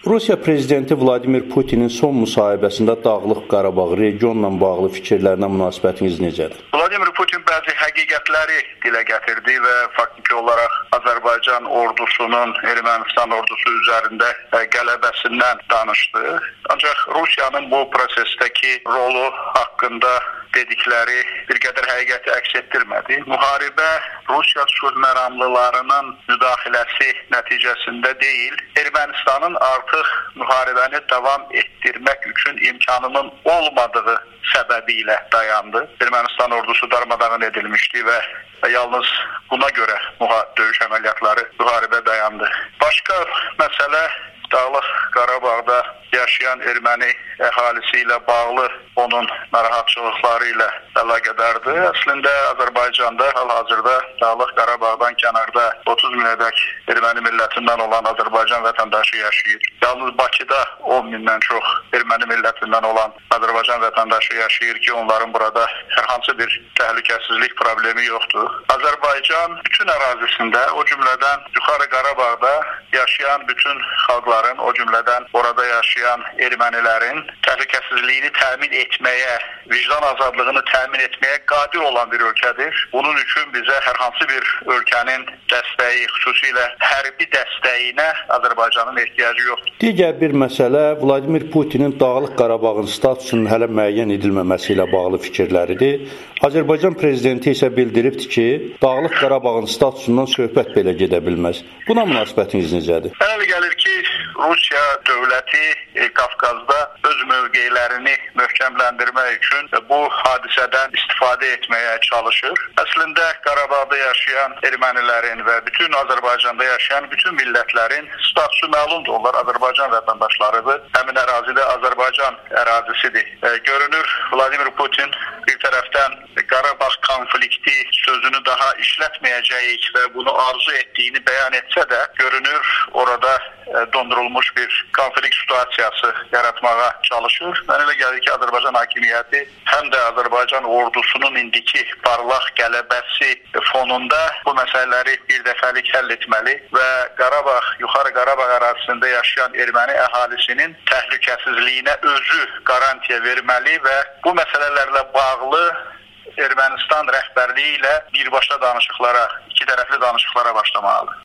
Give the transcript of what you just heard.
Rusiya prezidenti Vladimir Putinin son müsahibəsində Dağlıq Qarabağ regionla bağlı fikirlərinə münasibətiniz necədir? Vladimir Putin bəzi həqiqətləri dilə gətirdi və faktiki olaraq Azərbaycan ordusunun Ermənistan ordusu üzərində qələbəsindən danışdı. Ancaq Rusiyanın bu prosesdəki rolu haqqında dedikləri bir qədər həqiqəti əks etdirmədi. Müharibə Rusiya sülhməramlılarının müdaxiləsi nəticəsində deyil, Ermənistanın artıq müharibəni davam etdirmək üçün imkanının olmadığı səbəbilə dayandı. Ermənistan ordusu darmadağın edilmişdi və yalnız buna görə döyüş əməliyyatları müharibə dayandı. Başqa məsələ Dağlıq Qarabağda yaşayan erməni əhalisi ilə bağlı onun narahatçılıqları ilə əlaqədardır. Əslində Azərbaycanda hal-hazırda Dağlıq Qarabağdan kənarda 30 minədək erməni millətindən olan Azərbaycan vətəndaşı yaşayır. Yalnız Bakıda 10 mindən çox erməni millətindən olan Azərbaycan vətəndaşı yaşayır ki, onların burada hər hansı bir təhlükəsizlik problemi yoxdur. Azərbaycan bütün ərazisində, o cümlədən Yuxarı Qarabağda yaşayan bütün xalqların, o cümlədən orada yaşayan ermənilərin təhlükəsizliyini təmin etməyə, vicdan azadlığını təmin etməyə qadir olan bir ölkədir. Bunun üçün bizə hər hansı bir ölkənin dəstəyi, xüsusilə hərbi dəstəyinə Azərbaycanın ehtiyacı yoxdur. Digər bir məsələ Vladimir Putinin Dağlıq Qarabağın statusunun hələ müəyyən edilməməsi ilə bağlı fikirləridir. Azərbaycan prezidenti isə bildiribdir ki, Dağlıq Qarabağın statusundan söhbət belə gedə bilməz. Buna münasibətiniz necədir? Elə gəlir ki, Rusiya dövləti Qafqazda öz mövqeylərini möhkəmləndirmək üçün bu hadisədən istifadə etməyə çalışır. Əslində Qarabağda yaşayan ermənilərin və bütün Azərbaycanda yaşayan bütün millətlərin statusu məlumdur. Onlar Azərbaycan vətəndaşlarıdır. Həmin ərazidə Azərbaycan ərazisidir. Görünür Vladimir Putin bir tərəfdən Qarabağ konflikti sözünü daha işlətməyəcəyik və bunu arzu etdiyini bəyan etsə də, görünür orada dondurulmuş bir konflikt situasiyası yaratmağa çalışır. Mənə elə gəlir ki, Azərbaycan hakimiyyəti həm də Azərbaycan ordusunun indiki parlaq qələbəsi fonunda bu məsələləri bir dəfəlik həll etməli və Qarabağ, Yuxarı Qarabağ ərazisində yaşayan erməni əhalisinin təhlükəsizliyinə özü qarantiya verməli və bu məsələlərlə bağlı Ermənistan rəhbərliyi ilə birbaşa danışıqlara, iki tərəfli danışıqlara başlamalıdır.